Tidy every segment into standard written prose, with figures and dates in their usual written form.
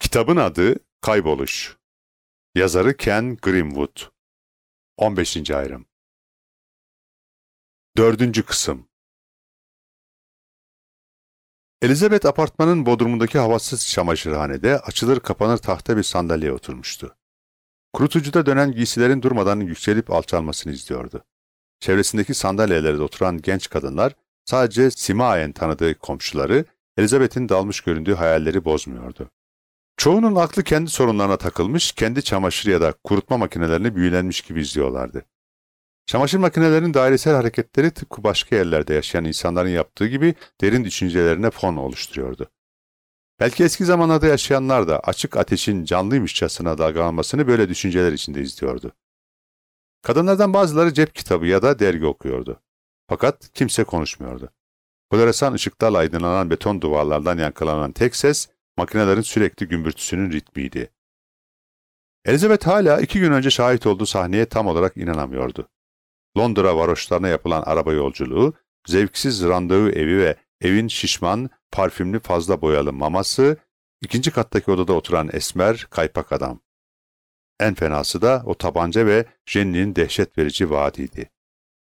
Kitabın adı Kayboluş. Yazarı Ken Grimwood. 15. ayrım. 4. kısım. Elizabeth apartmanın bodrumundaki havasız çamaşırhanede açılır kapanır tahta bir sandalyeye oturmuştu. Kurutucuda dönen giysilerin durmadan yükselip alçalmasını izliyordu. Çevresindeki sandalyelerde oturan genç kadınlar sadece simayen tanıdığı komşuları, Elizabeth'in dalmış göründüğü hayalleri bozmuyordu. Çoğunun aklı kendi sorunlarına takılmış, kendi çamaşır ya da kurutma makinelerini büyülenmiş gibi izliyorlardı. Çamaşır makinelerinin dairesel hareketleri tıpkı başka yerlerde yaşayan insanların yaptığı gibi derin düşüncelerine fon oluşturuyordu. Belki eski zamanlarda yaşayanlar da açık ateşin canlıymışçasına dalgalanmasını böyle düşünceler içinde izliyordu. Kadınlardan bazıları cep kitabı ya da dergi okuyordu. Fakat kimse konuşmuyordu. Floresan ışıklarla aydınlanan beton duvarlardan yankılanan tek ses, makinelerin sürekli gümbürtüsünün ritmiydi. Elizabeth hala 2 gün önce şahit olduğu sahneye tam olarak inanamıyordu. Londra varoşlarına yapılan araba yolculuğu, zevksiz randevu evi ve evin şişman, parfümlü fazla boyalı maması, 2. kattaki odada oturan esmer, kaypak adam. En fenası da o tabanca ve Jenny'nin dehşet verici vaadiydi.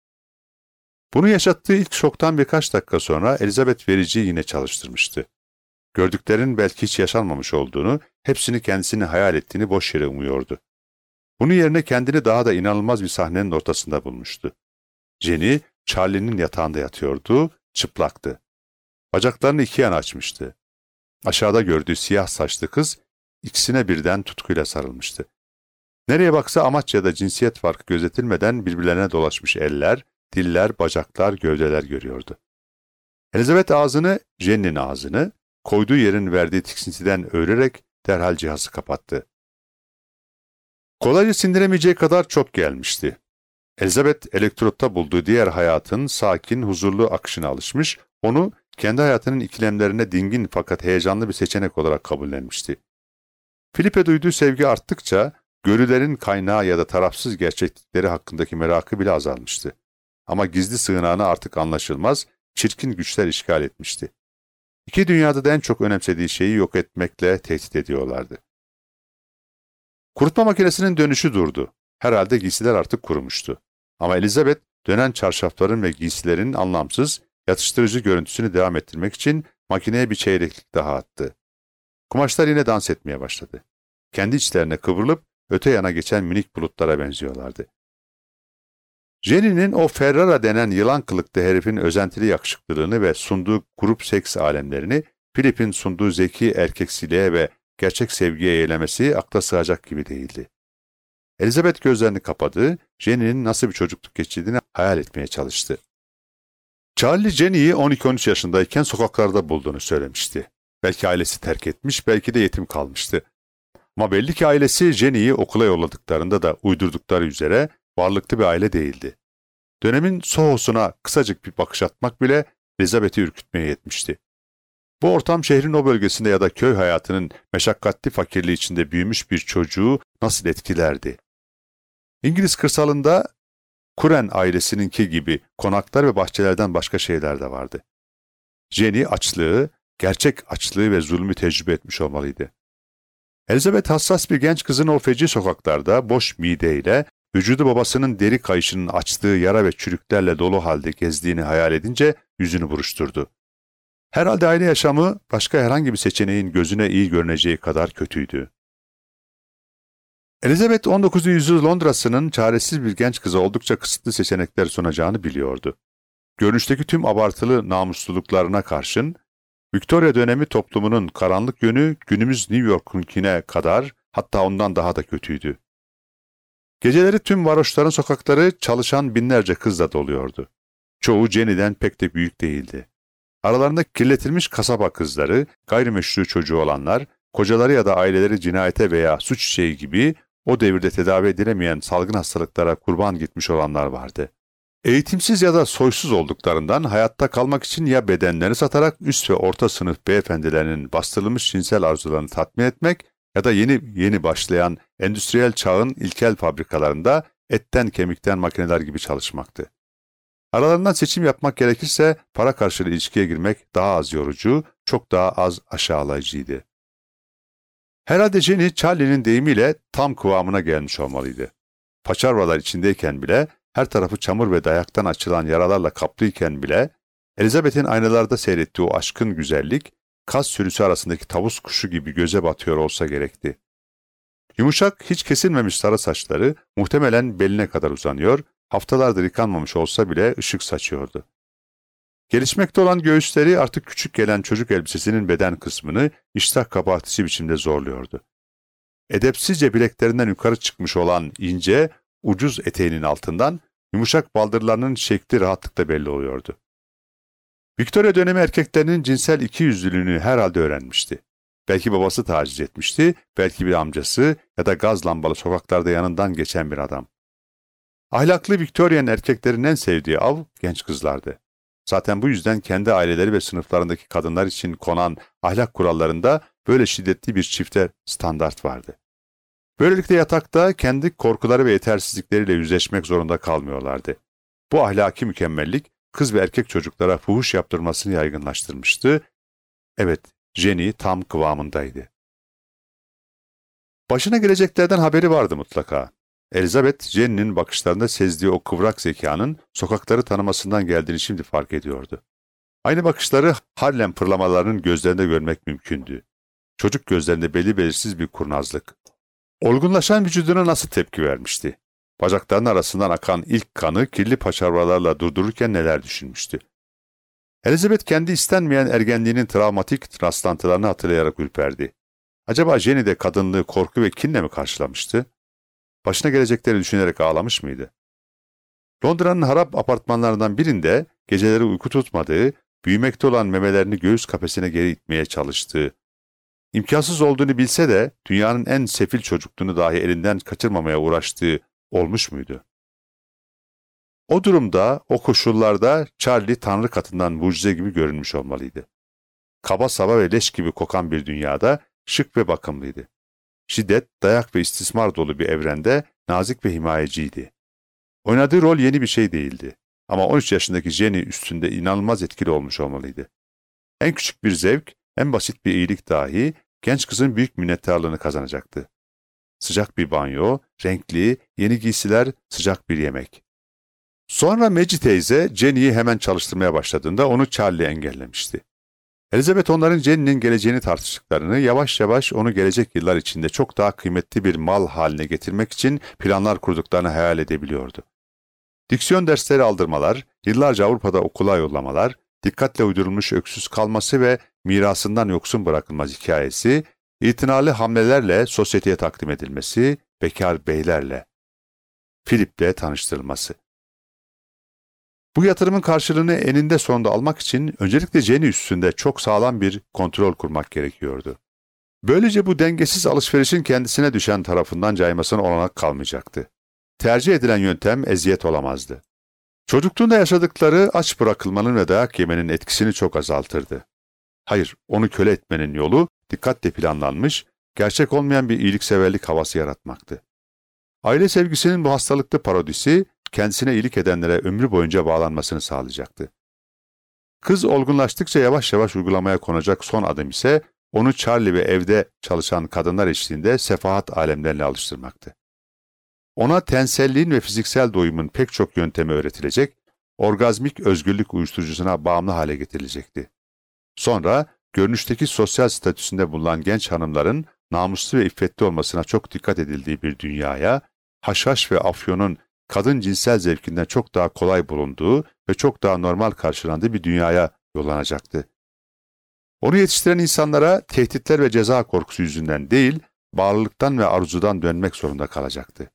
Bunu yaşattığı ilk şoktan birkaç dakika sonra Elizabeth vericiyi yine çalıştırmıştı. Gördüklerinin belki hiç yaşanmamış olduğunu, hepsini kendisini hayal ettiğini boş yere umuyordu. Bunun yerine kendini daha da inanılmaz bir sahnenin ortasında bulmuştu. Jenny, Charlie'nin yatağında yatıyordu, çıplaktı. Bacaklarını 2 yana açmıştı. Aşağıda gördüğü siyah saçlı kız, ikisine birden tutkuyla sarılmıştı. Nereye baksa amaç ya da cinsiyet farkı gözetilmeden birbirlerine dolaşmış eller, diller, bacaklar, gövdeler görüyordu. Elizabeth ağzını, Jenny'nin ağzını, koyduğu yerin verdiği tiksintiden öğrerek derhal cihazı kapattı. Kolayca sindiremeyeceği kadar çok gelmişti. Elizabeth elektrotta bulduğu diğer hayatın sakin, huzurlu akışına alışmış, onu kendi hayatının ikilemlerine dingin fakat heyecanlı bir seçenek olarak kabullenmişti. Philip'e duyduğu sevgi arttıkça, görülerin kaynağı ya da tarafsız gerçeklikleri hakkındaki merakı bile azalmıştı. Ama gizli sığınağını artık anlaşılmaz, çirkin güçler işgal etmişti. 2 dünyada da en çok önemsediği şeyi yok etmekle tehdit ediyorlardı. Kurutma makinesinin dönüşü durdu. Herhalde giysiler artık kurumuştu. Ama Elizabeth, dönen çarşafların ve giysilerin anlamsız, yatıştırıcı görüntüsünü devam ettirmek için makineye bir çeyreklik daha attı. Kumaşlar yine dans etmeye başladı. Kendi içlerine kıvrılıp öte yana geçen minik bulutlara benziyorlardı. Jenny'nin o Ferrara denen yılan kılıklı herifin özentili yakışıklılığını ve sunduğu grup seks alemlerini, Philip'in sunduğu zeki erkeksiliğe ve gerçek sevgiye yeğlemesi akla sığacak gibi değildi. Elizabeth gözlerini kapadı, Jenny'nin nasıl bir çocukluk geçirdiğini hayal etmeye çalıştı. Charlie, Jenny'yi 12-13 yaşındayken sokaklarda bulduğunu söylemişti. Belki ailesi terk etmiş, belki de yetim kalmıştı. Ama belli ki ailesi Jenny'yi okula yolladıklarında da uydurdukları üzere varlıklı bir aile değildi. Dönemin Soho'suna kısacık bir bakış atmak bile Elizabeth'i ürkütmeye yetmişti. Bu ortam şehrin o bölgesinde ya da köy hayatının meşakkatli fakirliği içinde büyümüş bir çocuğu nasıl etkilerdi? İngiliz kırsalında Kuren ailesininki gibi konaklar ve bahçelerden başka şeyler de vardı. Jenny açlığı, gerçek açlığı ve zulmü tecrübe etmiş olmalıydı. Elizabeth hassas bir genç kızın o feci sokaklarda boş mideyle, vücudu babasının deri kayışının açtığı yara ve çürüklerle dolu halde gezdiğini hayal edince yüzünü buruşturdu. Herhalde aile yaşamı başka herhangi bir seçeneğin gözüne iyi görüneceği kadar kötüydü. Elizabeth 19. yüzyıl Londra'sının çaresiz bir genç kıza oldukça kısıtlı seçenekler sunacağını biliyordu. Görünüşteki tüm abartılı namusluluklarına karşın, Victoria dönemi toplumunun karanlık yönü günümüz New York'unkine kadar, hatta ondan daha da kötüydü. Geceleri tüm varoşların sokakları çalışan binlerce kızla doluyordu. Çoğu Jenny'den pek de büyük değildi. Aralarında kirletilmiş kasaba kızları, gayrimeşru çocuğu olanlar, kocaları ya da aileleri cinayete veya suç işeği gibi o devirde tedavi edilemeyen salgın hastalıklara kurban gitmiş olanlar vardı. Eğitimsiz ya da soysuz olduklarından hayatta kalmak için ya bedenlerini satarak üst ve orta sınıf beyefendilerinin bastırılmış cinsel arzularını tatmin etmek ya da yeni başlayan endüstriyel çağın ilkel fabrikalarında etten kemikten makineler gibi çalışmaktı. Aralarından seçim yapmak gerekirse para karşılığı ilişkiye girmek daha az yorucu, çok daha az aşağılayıcıydı. Herhalde Jenny, Charlie'nin deyimiyle tam kıvamına gelmiş olmalıydı. Paçavralar içindeyken bile, her tarafı çamur ve dayaktan açılan yaralarla kaplıyken bile, Elizabeth'in aynalarda seyrettiği o aşkın güzellik, kaz sürüsü arasındaki tavus kuşu gibi göze batıyor olsa gerekti. Yumuşak, hiç kesilmemiş sarı saçları muhtemelen beline kadar uzanıyor, haftalardır yıkanmamış olsa bile ışık saçıyordu. Gelişmekte olan göğüsleri artık küçük gelen çocuk elbisesinin beden kısmını iştah kabartıcı biçimde zorluyordu. Edepsizce bileklerinden yukarı çıkmış olan ince, ucuz eteğinin altından yumuşak baldırlarının şekli rahatlıkla belli oluyordu. Victoria dönemi erkeklerinin cinsel ikiyüzlülüğünü herhalde öğrenmişti. Belki babası taciz etmişti, belki bir amcası ya da gaz lambalı sokaklarda yanından geçen bir adam. Ahlaklı Victoria'nın erkeklerin en sevdiği av genç kızlardı. Zaten bu yüzden kendi aileleri ve sınıflarındaki kadınlar için konan ahlak kurallarında böyle şiddetli bir çifte standart vardı. Böylelikle yatakta kendi korkuları ve yetersizlikleriyle yüzleşmek zorunda kalmıyorlardı. Bu ahlaki mükemmellik kız ve erkek çocuklara fuhuş yaptırmasını yaygınlaştırmıştı. Evet, Jenny tam kıvamındaydı. Başına geleceklerden haberi vardı mutlaka. Elizabeth, Jenny'nin bakışlarında sezdiği o kıvrak zekanın sokakları tanımasından geldiğini şimdi fark ediyordu. Aynı bakışları Harlem pırlamalarının gözlerinde görmek mümkündü. Çocuk gözlerinde belli belirsiz bir kurnazlık. Olgunlaşan vücuduna nasıl tepki vermişti? Bacaklarının arasından akan ilk kanı kirli paçavralarla durdururken neler düşünmüştü? Elizabeth kendi istenmeyen ergenliğinin travmatik rastlantılarını hatırlayarak ürperdi. Acaba Jenny de kadınlığı korku ve kinle mi karşılamıştı? Başına gelecekleri düşünerek ağlamış mıydı? Londra'nın harap apartmanlarından birinde geceleri uyku tutmadığı, büyümekte olan memelerini göğüs kafesine geri itmeye çalıştığı, imkansız olduğunu bilse de dünyanın en sefil çocukluğunu dahi elinden kaçırmamaya uğraştığı olmuş muydu? O durumda, o koşullarda Charlie Tanrı katından mucize gibi görünmüş olmalıydı. Kaba saba ve leş gibi kokan bir dünyada şık ve bakımlıydı. Şiddet, dayak ve istismar dolu bir evrende nazik ve himayeciydi. Oynadığı rol yeni bir şey değildi. Ama 13 yaşındaki Jenny üstünde inanılmaz etkili olmuş olmalıydı. En küçük bir zevk, en basit bir iyilik dahi genç kızın büyük minnettarlığını kazanacaktı. Sıcak bir banyo, renkli, yeni giysiler, sıcak bir yemek. Sonra Maggie teyze Jenny'yi hemen çalıştırmaya başladığında onu Charlie engellemişti. Elizabeth onların Jenny'nin geleceğini tartıştıklarını, yavaş yavaş onu gelecek yıllar içinde çok daha kıymetli bir mal haline getirmek için planlar kurduklarını hayal edebiliyordu. Diksiyon dersleri aldırmalar, yıllarca Avrupa'da okula yollamalar, dikkatle uydurulmuş öksüz kalması ve mirasından yoksun bırakılmaz hikayesi, itinalı hamlelerle sosyeteye takdim edilmesi, bekar beylerle, Philip'le tanıştırılması. Bu yatırımın karşılığını eninde sonunda almak için öncelikle Jenny üstünde çok sağlam bir kontrol kurmak gerekiyordu. Böylece bu dengesiz alışverişin kendisine düşen tarafından caymasına olanak kalmayacaktı. Tercih edilen yöntem eziyet olamazdı. Çocukluğunda yaşadıkları aç bırakılmanın ve dayak yemenin etkisini çok azaltırdı. Hayır, onu köle etmenin yolu dikkatle planlanmış, gerçek olmayan bir iyilikseverlik havası yaratmaktı. Aile sevgisinin bu hastalıklı parodisi, kendisine iyilik edenlere ömrü boyunca bağlanmasını sağlayacaktı. Kız olgunlaştıkça yavaş yavaş uygulamaya konacak son adım ise onu Charlie ve evde çalışan kadınlar eşliğinde sefahat alemlerine alıştırmaktı. Ona tenselliğin ve fiziksel doyumun pek çok yöntemi öğretilecek, orgazmik özgürlük uyuşturucusuna bağımlı hale getirilecekti. Sonra görünüşteki sosyal statüsünde bulunan genç hanımların namuslu ve iffetli olmasına çok dikkat edildiği bir dünyaya, haşhaş ve afyonun kadın cinsel zevkinden çok daha kolay bulunduğu ve çok daha normal karşılandığı bir dünyaya yollanacaktı. Onu yetiştiren insanlara tehditler ve ceza korkusu yüzünden değil, bağlılıktan ve arzudan dönmek zorunda kalacaktı.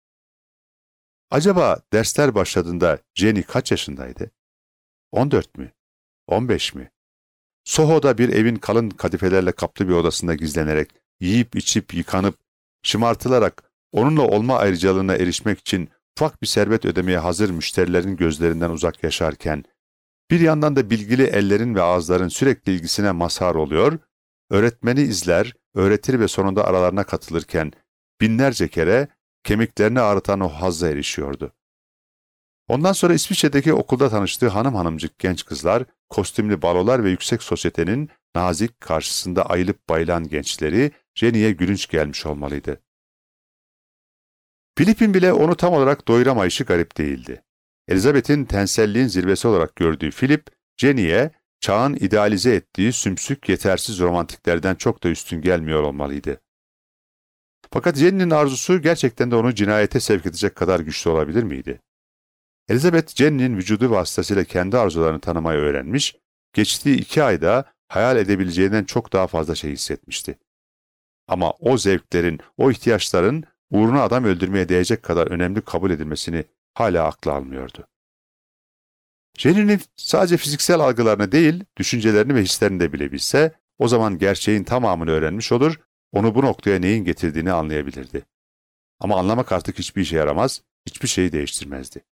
Acaba dersler başladığında Jenny kaç yaşındaydı? 14 mü? 15 mi? Soho'da bir evin kalın kadifelerle kaplı bir odasında gizlenerek, yiyip içip yıkanıp, şımartılarak onunla olma ayrıcalığına erişmek için ufak bir servet ödemeye hazır müşterilerin gözlerinden uzak yaşarken, bir yandan da bilgili ellerin ve ağızların sürekli ilgisine mazhar oluyor, öğretmeni izler, öğretir ve sonunda aralarına katılırken binlerce kere kemiklerini ağrıtan o hazza erişiyordu. Ondan sonra İsviçre'deki okulda tanıştığı hanımcık genç kızlar, kostümlü balolar ve yüksek sosyetenin nazik karşısında ayılıp bayılan gençleri Jenny'e gülünç gelmiş olmalıydı. Philip'in bile onu tam olarak doyuramayışı garip değildi. Elizabeth'in tenselliğin zirvesi olarak gördüğü Philip, Jenny'e çağın idealize ettiği sümsük yetersiz romantiklerden çok da üstün gelmiyor olmalıydı. Fakat Jenny'nin arzusu gerçekten de onu cinayete sevk edecek kadar güçlü olabilir miydi? Elizabeth, Jenny'nin vücudu vasıtasıyla kendi arzularını tanımayı öğrenmiş, geçtiği 2 ayda hayal edebileceğinden çok daha fazla şey hissetmişti. Ama o zevklerin, o ihtiyaçların uğruna adam öldürmeye değecek kadar önemli kabul edilmesini hala aklı almıyordu. Jenny'nin sadece fiziksel algılarını değil, düşüncelerini ve hislerini de bilebilse, o zaman gerçeğin tamamını öğrenmiş olur, onu bu noktaya neyin getirdiğini anlayabilirdi. Ama anlamak artık hiçbir işe yaramaz, hiçbir şeyi değiştirmezdi.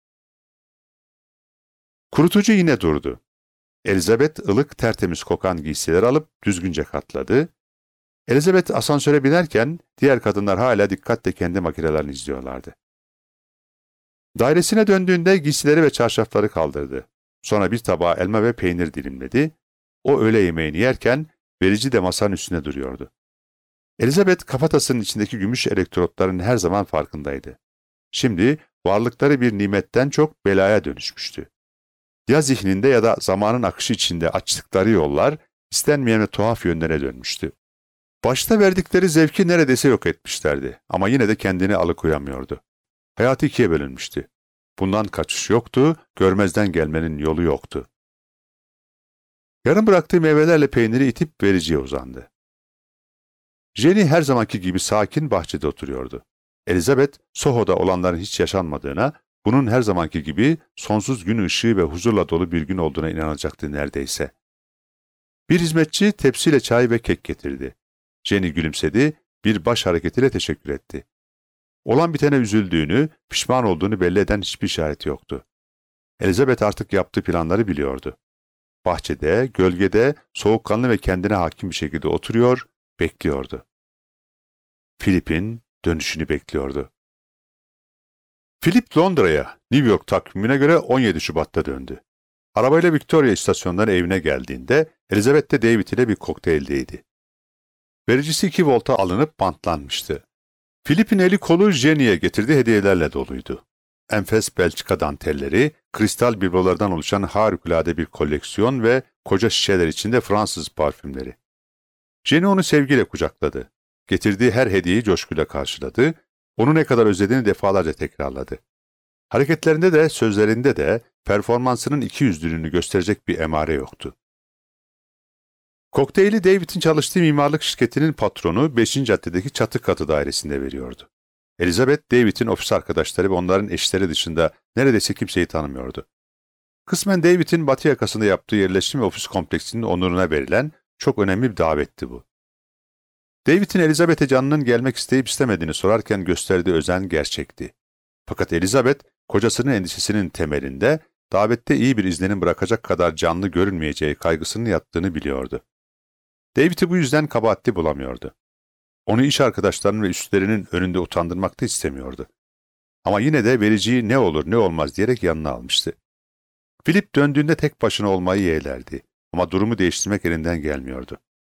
Kurutucu yine durdu. Elizabeth ılık tertemiz kokan giysiler alıp düzgünce katladı. Elizabeth asansöre binerken diğer kadınlar hala dikkatle kendi makinelerini izliyorlardı. Dairesine döndüğünde giysileri ve çarşafları kaldırdı. Sonra bir tabağa elma ve peynir dilimledi. O öğle yemeğini yerken verici de masanın üstüne duruyordu. Elizabeth kafatasının içindeki gümüş elektrotların her zaman farkındaydı. Şimdi varlıkları bir nimetten çok belaya dönüşmüştü. Ya zihninde ya da zamanın akışı içinde açtıkları yollar istenmeyen ve tuhaf yönlere dönmüştü. Başta verdikleri zevki neredeyse yok etmişlerdi ama yine de kendini alıkoyamıyordu. Hayatı 2'ye bölünmüştü. Bundan kaçış yoktu, görmezden gelmenin yolu yoktu. Yarım bıraktığı meyvelerle peyniri itip vericiye uzandı. Jenny her zamanki gibi sakin bahçede oturuyordu. Elizabeth, Soho'da olanların hiç yaşanmadığına, bunun her zamanki gibi sonsuz gün ışığı ve huzurla dolu bir gün olduğuna inanacaktı neredeyse. Bir hizmetçi tepsiyle çay ve kek getirdi. Jenny gülümsedi, bir baş hareketiyle teşekkür etti. Olan bitene üzüldüğünü, pişman olduğunu belli eden hiçbir işareti yoktu. Elizabeth artık yaptığı planları biliyordu. Bahçede, gölgede, soğukkanlı ve kendine hakim bir şekilde oturuyor, bekliyordu. Philip'in dönüşünü bekliyordu. Philip Londra'ya, New York takvimine göre 17 Şubat'ta döndü. Arabayla Victoria istasyonundan evine geldiğinde Elizabeth de David ile bir kokteyldeydi. Vericisi 2 volta alınıp bantlanmıştı. Philip'in eli kolu Jenny'e getirdiği hediyelerle doluydu. Enfes Belçika dantelleri, kristal biblolardan oluşan harikulade bir koleksiyon ve koca şişeler içinde Fransız parfümleri. Jenny onu sevgiyle kucakladı. Getirdiği her hediyeyi coşkuyla karşıladı, onu ne kadar özlediğini defalarca tekrarladı. Hareketlerinde de, sözlerinde de performansının ikiyüzlülüğünü gösterecek bir emare yoktu. Kokteyli David'in çalıştığı mimarlık şirketinin patronu 5. caddedeki çatı katı dairesinde veriyordu. Elizabeth, David'in ofis arkadaşları ve onların eşleri dışında neredeyse kimseyi tanımıyordu. Kısmen David'in batı yakasında yaptığı yerleşim ve ofis kompleksinin onuruna verilen çok önemli bir davetti bu. David'in Elizabeth'e canının gelmek isteyip istemediğini sorarken gösterdiği özen gerçekti. Fakat Elizabeth, kocasının endişesinin temelinde davette iyi bir izlenim bırakacak kadar canlı görünmeyeceği kaygısının yattığını biliyordu. David'i bu yüzden kabahatli bulamıyordu. Onu iş arkadaşlarının ve üstlerinin önünde utandırmak da istemiyordu. Ama yine de vericiyi ne olur ne olmaz diyerek yanına almıştı. Philip döndüğünde tek başına olmayı yeğlerdi ama durumu değiştirmek elinden gelmiyordu.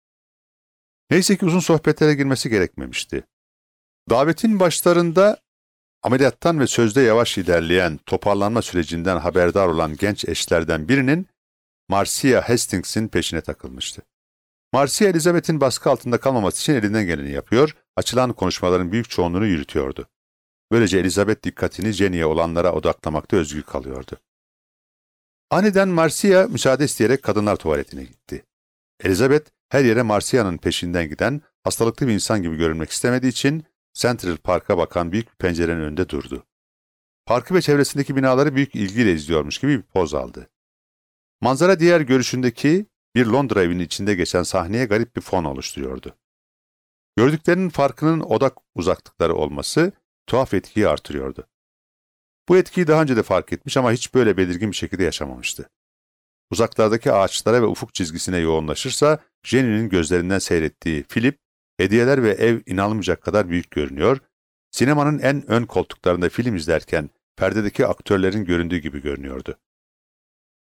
Neyse ki uzun sohbetlere girmesi gerekmemişti. Davetin başlarında ameliyattan ve sözde yavaş ilerleyen toparlanma sürecinden haberdar olan genç eşlerden birinin Marcia Hastings'in peşine takılmıştı. Marcia, Elizabeth'in baskı altında kalmaması için elinden geleni yapıyor, açılan konuşmaların büyük çoğunluğunu yürütüyordu. Böylece Elizabeth dikkatini Jenny'e olanlara odaklamakta özgür kalıyordu. Aniden Marcia müsaade isteyerek kadınlar tuvaletine gitti. Elizabeth, her yere Marcia'nın peşinden giden, hastalıklı bir insan gibi görünmek istemediği için Central Park'a bakan büyük bir pencerenin önünde durdu. Parkı ve çevresindeki binaları büyük ilgiyle izliyormuş gibi bir poz aldı. Manzara diğer görüşündeki bir Londra evinin içinde geçen sahneye garip bir fon oluşturuyordu. Gördüklerinin farkının odak uzaklıkları olması tuhaf etkiyi artırıyordu. Bu etkiyi daha önce de fark etmiş ama hiç böyle belirgin bir şekilde yaşamamıştı. Uzaklardaki ağaçlara ve ufuk çizgisine yoğunlaşırsa Jenny'nin gözlerinden seyrettiği Philip, hediyeler ve ev inanılmayacak kadar büyük görünüyor, sinemanın en ön koltuklarında film izlerken perdedeki aktörlerin göründüğü gibi görünüyordu.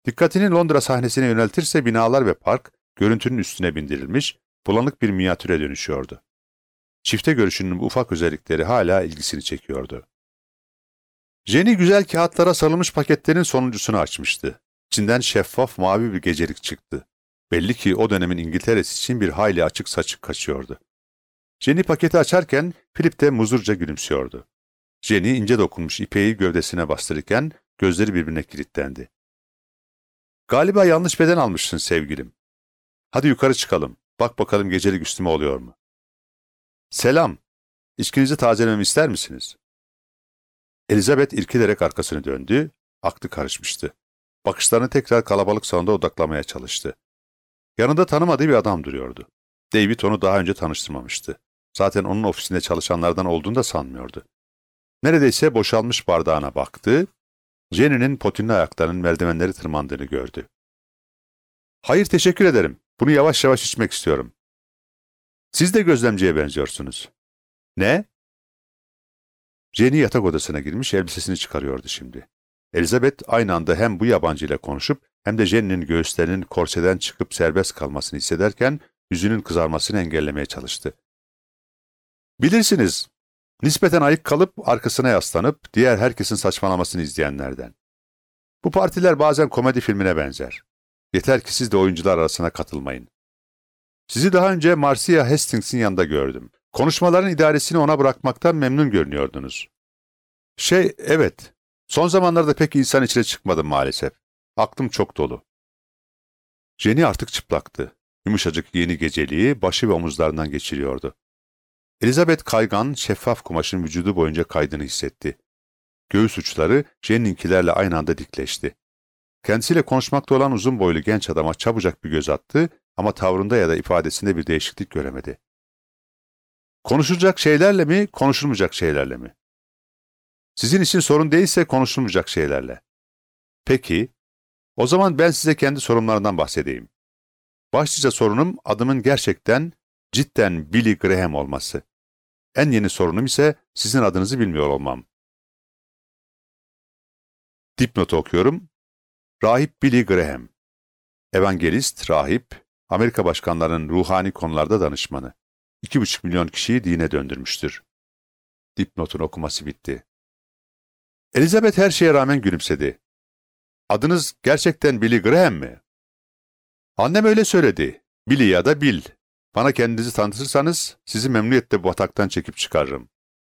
Dikkatini Londra sahnesine yöneltirse binalar ve park görüntünün üstüne bindirilmiş, bulanık bir minyatüre dönüşüyordu. Çifte görüşünün bu ufak özellikleri hala ilgisini çekiyordu. Jenny güzel kağıtlara sarılmış paketlerin sonuncusunu açmıştı. İçinden şeffaf mavi bir gecelik çıktı. Belli ki o dönemin İngiltere'si için bir hayli açık saçık kaçıyordu. Jenny paketi açarken Philip de muzurca gülümsüyordu. Jenny ince dokunmuş ipeği gövdesine bastırırken gözleri birbirine kilitlendi. "Galiba yanlış beden almışsın sevgilim. Hadi yukarı çıkalım. Bak bakalım gecelik üstüme oluyor mu?" "Selam. İçkinizi tazelememi ister misiniz?" Elizabeth irkilerek arkasını döndü. Aklı karışmıştı. Bakışlarını tekrar kalabalık salonda odaklamaya çalıştı. Yanında tanımadığı bir adam duruyordu. David onu daha önce tanıştırmamıştı. Zaten onun ofisinde çalışanlardan olduğunu da sanmıyordu. Neredeyse boşalmış bardağına baktı. Jenny'nin potinli ayaklarının merdivenleri tırmandığını gördü. "Hayır, teşekkür ederim. Bunu yavaş yavaş içmek istiyorum." "Siz de gözlemciye benziyorsunuz." "Ne?" Jenny yatak odasına girmiş, elbisesini çıkarıyordu şimdi. Elizabeth aynı anda hem bu yabancı ile konuşup hem de Jenny'nin göğüslerinin korseden çıkıp serbest kalmasını hissederken yüzünün kızarmasını engellemeye çalıştı. "Bilirsiniz, nispeten ayık kalıp arkasına yaslanıp diğer herkesin saçmalamasını izleyenlerden. Bu partiler bazen komedi filmine benzer. Yeter ki siz de oyuncular arasına katılmayın. Sizi daha önce Marcia Hastings'in yanında gördüm. Konuşmaların idaresini ona bırakmaktan memnun görünüyordunuz." Evet. Son zamanlarda pek insan içine çıkmadım maalesef. Aklım çok dolu." Jenny artık çıplaktı. Yumuşacık yeni geceliği başı ve omuzlarından geçiriyordu. Elizabeth kaygan, şeffaf kumaşın vücudu boyunca kaydığını hissetti. Göğüs uçları Jenny'ninkilerle aynı anda dikleşti. Kendisiyle konuşmakta olan uzun boylu genç adama çabucak bir göz attı ama tavrında ya da ifadesinde bir değişiklik göremedi. "Konuşulacak şeylerle mi, konuşulmayacak şeylerle mi?" "Sizin için sorun değilse konuşulmayacak şeylerle." "Peki, o zaman ben size kendi sorunlarından bahsedeyim. Başlıca sorunum adımın gerçekten, cidden Billy Graham olması. En yeni sorunum ise sizin adınızı bilmiyor olmam." Dipnotu okuyorum. Rahip Billy Graham. Evangelist, rahip, Amerika başkanlarının ruhani konularda danışmanı. 2,5 milyon kişiyi dine döndürmüştür. Dipnotun okuması bitti. Elizabeth her şeye rağmen gülümsedi. "Adınız gerçekten Billy Graham mi?" "Annem öyle söyledi. Billy ya da Bill. Bana kendinizi tanıtırsanız sizi memnuniyetle bu bataktan çekip çıkarırım."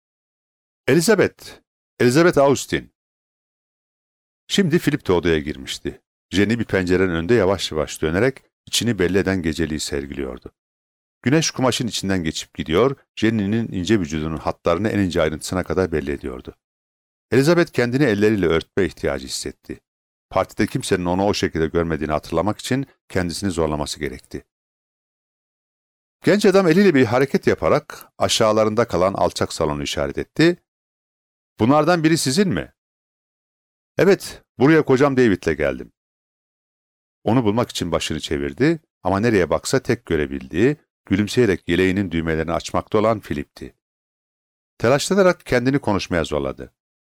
Elizabeth Austin." Şimdi Philip de odaya girmişti. Jenny bir pencerenin önünde yavaş yavaş dönerek içini belli eden geceliği sergiliyordu. Güneş kumaşın içinden geçip gidiyor, Jenny'nin ince vücudunun hatlarını en ince ayrıntısına kadar belli ediyordu. Elizabeth kendini elleriyle örtme ihtiyacı hissetti. Partide kimsenin onu o şekilde görmediğini hatırlamak için kendisini zorlaması gerekti. Genç adam eliyle bir hareket yaparak aşağılarında kalan alçak salonu işaret etti. "Bunlardan biri sizin mi?" "Evet, buraya kocam David'le geldim." Onu bulmak için başını çevirdi ama nereye baksa tek görebildiği, gülümseyerek yeleğinin düğmelerini açmakta olan Philip'ti. Telaşlanarak kendini konuşmaya zorladı.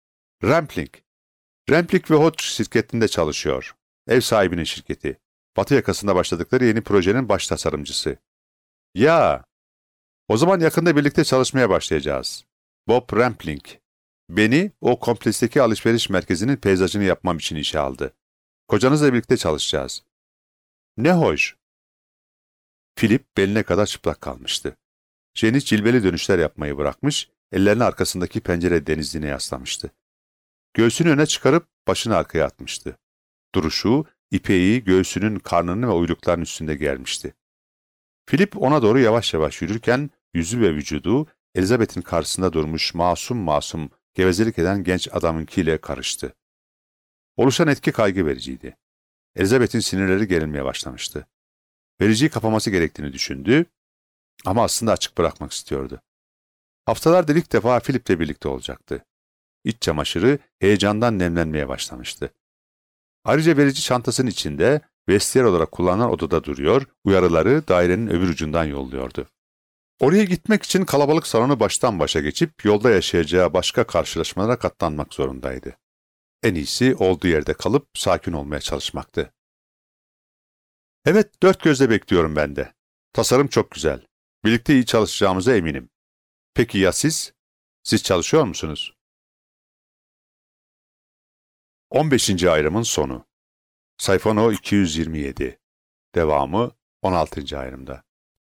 Rampling ve Hodge şirketinde çalışıyor. Ev sahibinin şirketi. Batı yakasında başladıkları yeni projenin baş tasarımcısı." "Ya, o zaman yakında birlikte çalışmaya başlayacağız. Bob Rampling. Beni o kompleksteki alışveriş merkezinin peyzajını yapmam için işe aldı. Kocanızla birlikte çalışacağız." "Ne hoş." Philip beline kadar çıplak kalmıştı. Jenny cilveli dönüşler yapmayı bırakmış, ellerini arkasındaki pencere denizliğine yaslamıştı. Göğsünü öne çıkarıp başını arkaya atmıştı. Duruşu, ipeği göğsünün karnını ve uylukların üstünde germişti. Philip ona doğru yavaş yavaş yürürken yüzü ve vücudu Elizabeth'in karşısında durmuş masum gevezelik eden genç adamınkiyle karıştı. Oluşan etki kaygı vericiydi. Elizabeth'in sinirleri gerilmeye başlamıştı. Vericiyi kapaması gerektiğini düşündü ama aslında açık bırakmak istiyordu. Haftalardır ilk defa Philip'le birlikte olacaktı. İç çamaşırı heyecandan nemlenmeye başlamıştı. Ayrıca verici çantasının içinde vestiyer olarak kullanılan odada duruyor, uyarıları dairenin öbür ucundan yolluyordu. Oraya gitmek için kalabalık salonu baştan başa geçip yolda yaşayacağı başka karşılaşmalara katlanmak zorundaydı. En iyisi olduğu yerde kalıp sakin olmaya çalışmaktı. Evet, dört gözle bekliyorum ben de. Tasarım çok güzel. Birlikte iyi çalışacağımıza eminim. Peki ya siz? Siz çalışıyor musunuz? 15. ayrımın sonu. Sayfa No 227. Devamı 16. ayrımda.